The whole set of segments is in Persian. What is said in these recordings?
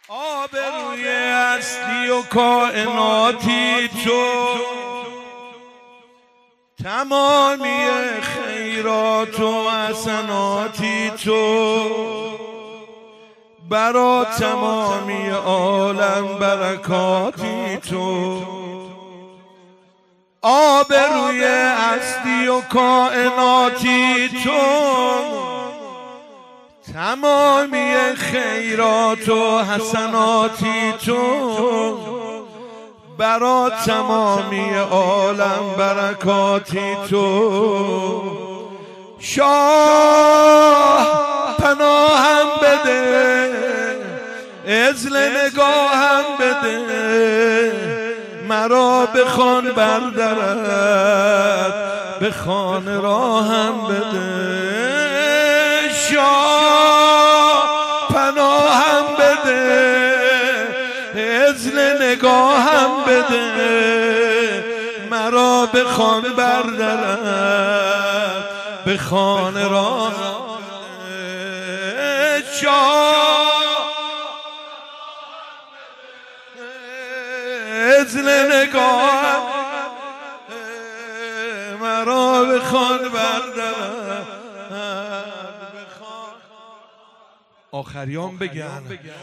آبروی هستی و کائناتی تو، تمامی خیرات و حسناتی تو، برا تمامی عالم برکاتی تو. آبروی هستی و کائناتی تو، تمامی خیرات و حسناتی تو، برا تمامی عالم برکاتی تو. شاه پناهم بده، عزل نگاهم بده، مرا بخوان بردرد، به خانه راهم بده. شاه پناهم بده، عزل نگاهم بده، مرا بخوان بردرد، به خانه راهم بده. شاه عزل نگاهم مرا بخوان بردرد. آخریان بگن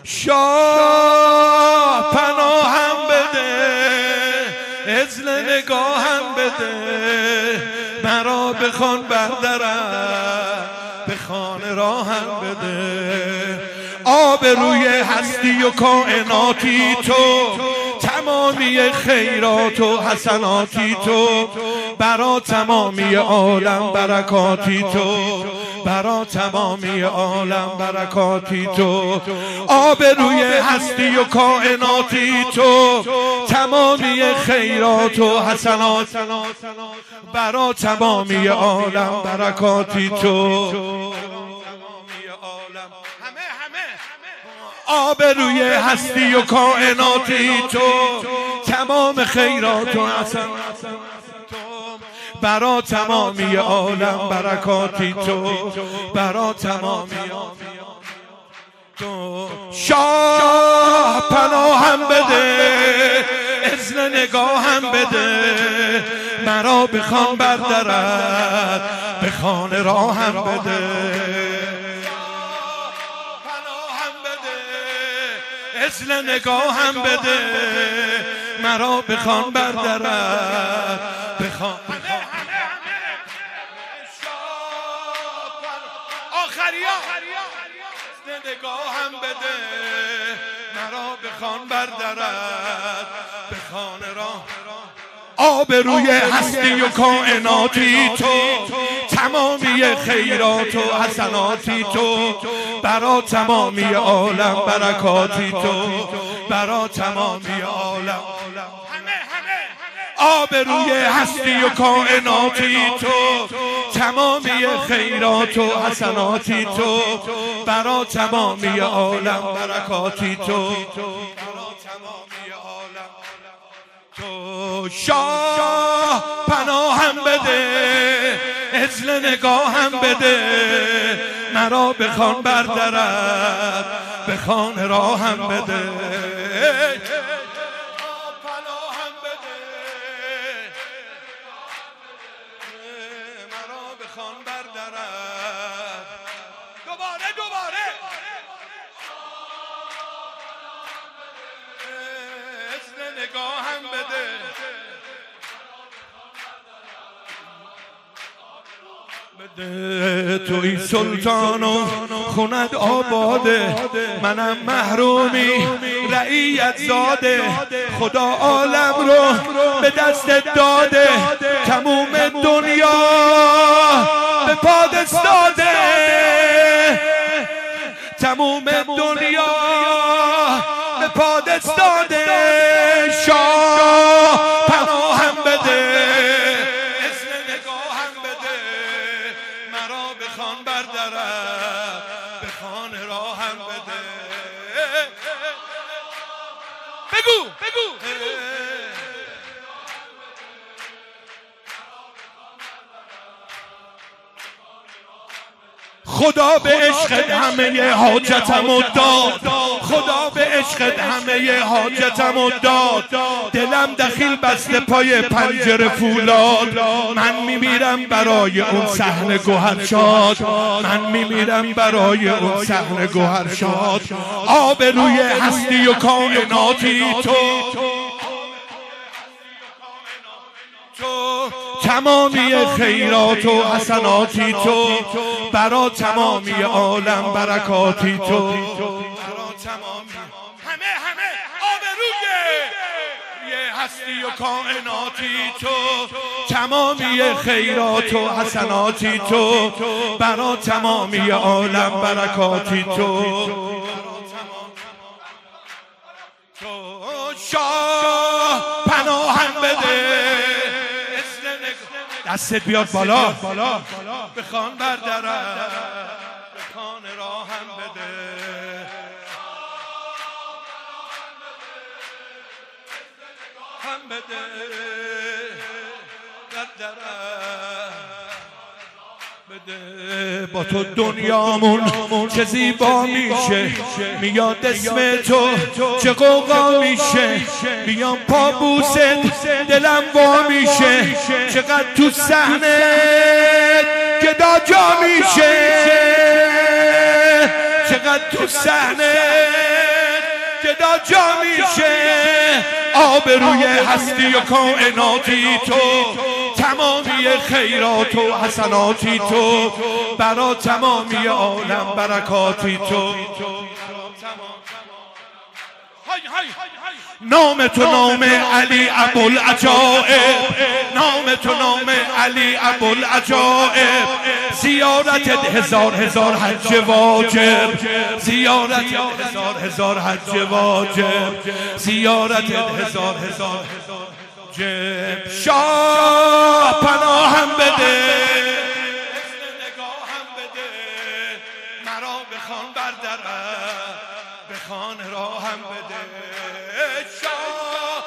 شاه پناهم بده، عزل نگاهم بده، مرا بخوان بردرد، به خانه راهم بده. آبروی هستی و کائناتی تو، تمامی خیرات و حسناتی تو، برا تمامی عالم برکاتی تو، برا تمامی عالم برکاتی تو. آبروی هستی و کائناتی تو، تمامی خیرات و حسنات، برا تمامی عالم برکاتی تو. آبروی هستی و کائناتی تو، تمام خیرات و حسنات، برا تمامی عالم برکاتی تو، برا تمامی تو. شاه پناهم بده، عزل نگاهم بده، مرا بخوان بردرد، به خانه راهم بده. عزل نگاهم بده، مرا بخوان بردرد، بخوان آخریا نگاهم بده، مرا بخوان بردرد، به خانه راه. آبروی هستی و کائناتی تو، تمامی خیرات و حسناتی تو، برا تمامی عالم برکاتی تو، برا تمامی عالم. آبروی هستی و کائناتی تو، تمامی خیرات و حسناتی تو، برا تمامی عالم برکاتی تو، برا تمامی عالم تو. شاه پناهم بده، عزل نگاهم بده، مرا بخوان بردرد، به خانه راهم بده. پناهم بده، مرا بخوان بردرد. دوباره عزل نگاهم بده، توی سلطان و خونت آباده، منم محرومی رعیت زاده، خدا عالم رو به دست داده، تموم دنیا به پا داده، تموم دنیا به پا داده. شاه پناهم بده، مرا بخوان بردرد، به خانه راهم بده. بگو خدا به عشق همه حاجتم داد، خدا به عشق همه حاجتم و داد، دلم دخیل بسته پای پنجره فولاد. من میمیرم برای اون صحنه گوهرشاد، من میمیرم برای اون صحنه گوهرشاد. آب روی هستی و کائناتی تو، تمامی خیرات و حسناتی تو، برا تمامی عالم برکاتی تو، برا تمامی همه آبروی هستی و کائناتی تو، تمامی خیرات و حسناتی تو، برا تمامی عالم برکاتی تو. شاه پناهم بده، دستت بیاد بالا، بخوان بردرم، بخوان راهم بده. هم بده بردرم بده. با تو دنیامون چه زیبا میشه، میاد اسم تو چه قوقا میشه. بیام پا بوست دلم وا میشه، چقدر تو صحنه گدا جا میشه، چقدر تو صحنه گدا جا میشه. آبروی هستی و کائناتی تو، تمامی خیرات و حسناتی تو، برا تمامی عالم برکاتی تو. نام تو نام علی ابوالعجائب، نام تو نام علی ابوالعجائب. زیارت هزار حج واجب، زیارت هزار حج واجب، زیارت هزار جب. شاه پناهم بده، نگاهم بده، مرا بخوان بردرم، بخوان راهم بده. شاه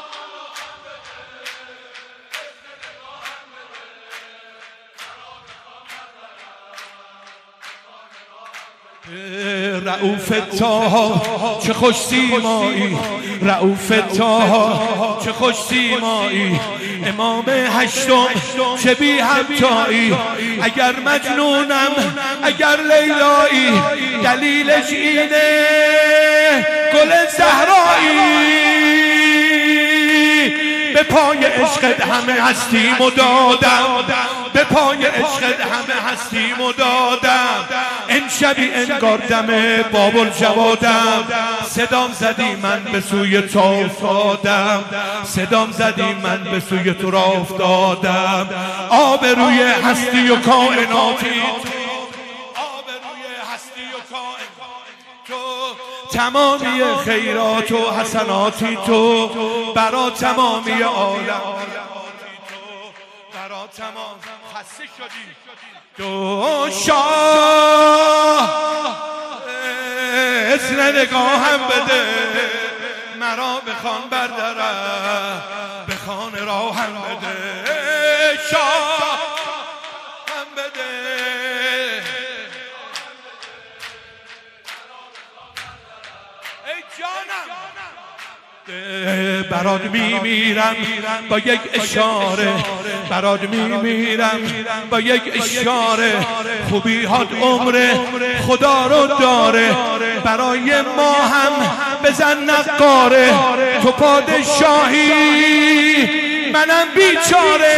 رؤوف طه چه خوش سیمایی، رؤوف طه چه خوش سیمایی. امام هشتم چه بی همتایی، اگر مجنونم اگر لیلایی، دلیلش اینه گل زهرایی. به پای عشقت همه هستیم و دادم، به پای عشقت همه هستیم و دادم. این شبی انگار دم باب الجوادم، صدام زدی من به سوی تو افتادم، صدام زدی من به سوی تو را افتادم. آب روی هستی و کائناتی، آب روی هستی و کائناتی تو، تمامی خیرات و حسناتی تو، برا تمامی عالم برا تمام. خسته شدی تو شاه، اسم نگاهم بده، مرا بخوان بردرم، بخوان راهم بده. شاه هم بده، ای جانم برات میمیرم با یک اشاره، برات میمیرم با یک اشاره. خوبی هات عمر خدا رو داره، برای ما هم بزن نقاره. تو پادشاهی منم بیچاره،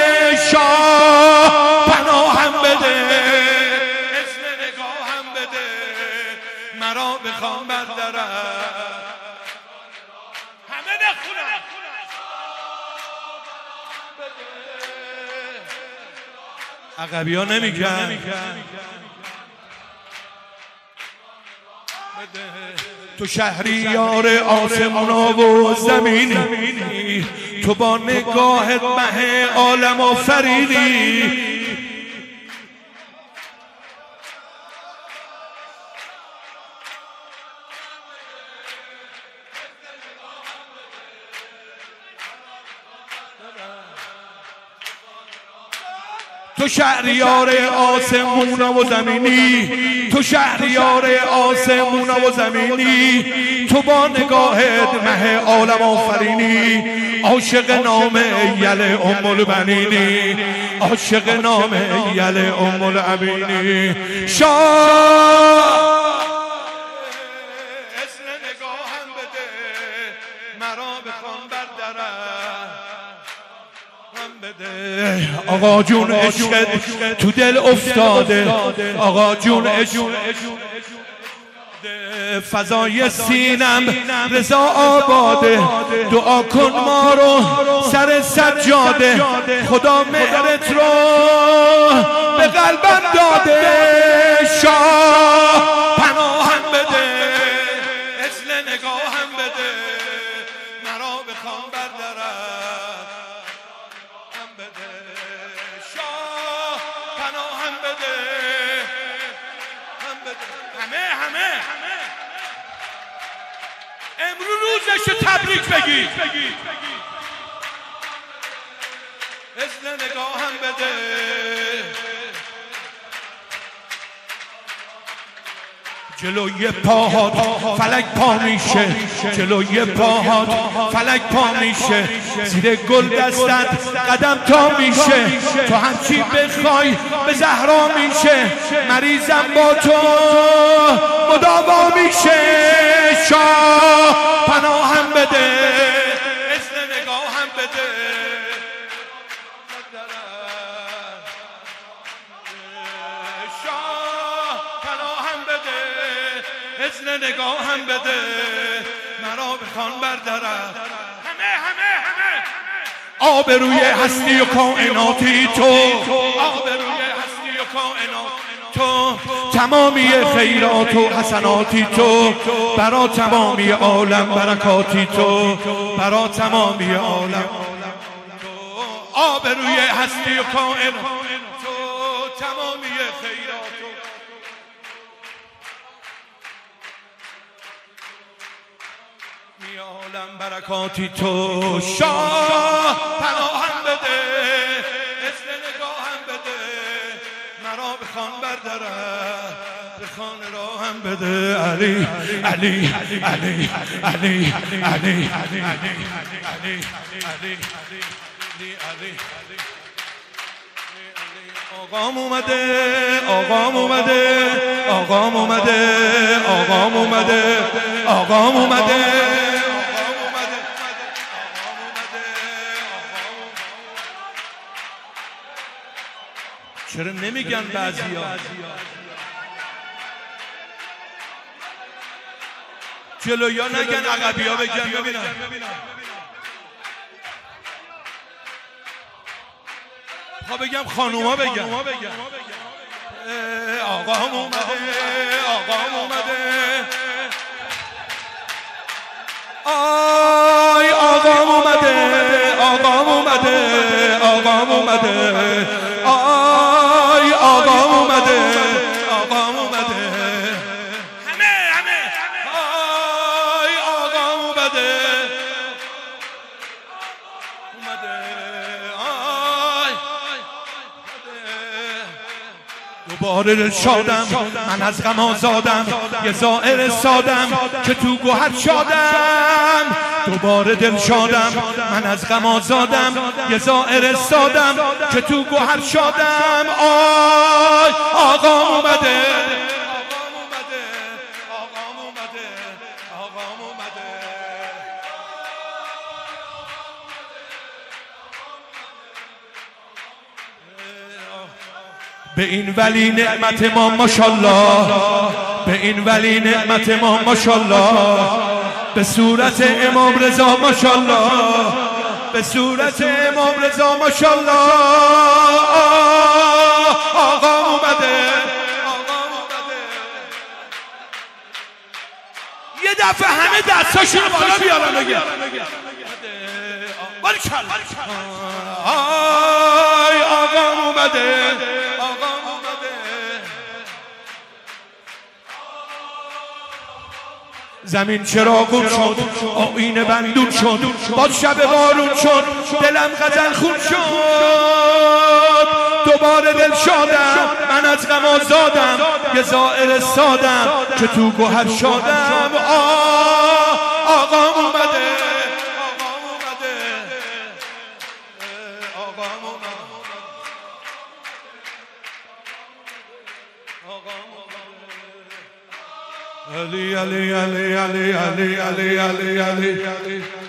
شاه پناهم بده، اسم نگاهم بده، مرا بخوام بردرم. همه نخونم عقبی ها نمیکن. تو شهریار آسمونا و زمینی، تو با نگاهت مه عالم آفریدی. تو شهریار آسمونا و زمینی، تو شهریار آسمونا و زمینی، تو با نگاهت مه عالم آفرینی، عاشق نام یل ام البنینی، عاشق نام یل ام الابینی. شاه اسم نگاهم بده مرا بخوان بر درم بده. آقا جون عشق تو دل افتاده، آقا جون عشق فضای سینم رضا آباده. دعا کن ما رو سر سجاده، خدا مهرت رو به قلبم داده. شاه پناهم بده، مثل نگاهم بده، مرا بخوام بردارم بده. شاه پناهم بده، همه امرو روزش تبریک بگید. مثل نگاهم بده، جلوی پاهات فلک پا میشه، جلوی پاهات فلک پا میشه، زیر گل دستت قدم تا میشه، تو هرچی بخوای به زهرا میشه، مریضم با تو مداوا میشه. شاه پناهم بده، مثل نگاهم بده، شاه پناهم بده، مثل نگاهم بده، مرا بخوان بردارم. آبروی هستی و کائناتی تو، آبروی هستی و کائنات تو، تمامی خیرات و حسناتی تو، برا تمامی عالم برکاتی تو، برا تمامی عالم تو. آبروی هستی و کائنات تو، تمامی خیرات و می عالم برکاتی تو. شاه پناهم بده، مثل نگاهم بده، مرا بخوان بردارم، بخوان راهم بده. علی علی علی علی علی علی علی علی. آقام اومده، آقام اومده، آقام اومده، آقام اومده، آقام اومده. چرا نمیگن بعضیا؟ جلویا نگن، عقبیا بگن. ببینم خب بگم خانوما بگن. آقام اومده، آقام اومده، آی آقام اومده، آقام اومده، آقام اومده، آی آقام اومده، آقام اومده. همه آی آقام اومده، دوباره دل شادم من از غم آزادم، یه زائر سادم که تو گوهر شادم. دوباره دل شادم من از غم آزادم، یه زائر سادم که تو گوهر شادم. آی آقام اومده، آقام اومده، آقام اومده، آقام اومده. به این ولی نعمت ما ماشاءالله، به این ولی نعمت ما ماشاءالله، به صورت امام رضا ماشاءالله، به صورت امام رضا ماشاءالله. آقام اومده، آقام اومده. یه دفعه همه دستاشون بالا بیارن بگه باریکلا. آی آقام اومده، آقام اومده. زمین چراغون شد، آیین بندون شد، باد شب بارون شد، دلم غزل خون شد. دوباره دل شادم، من از غم آزادم، یه زائر سادم که تو گوهر شادم. آقا اومده، آقا اومده، آقا اومده، آقا اومده. علی علی علی علی علی علی علی علی علی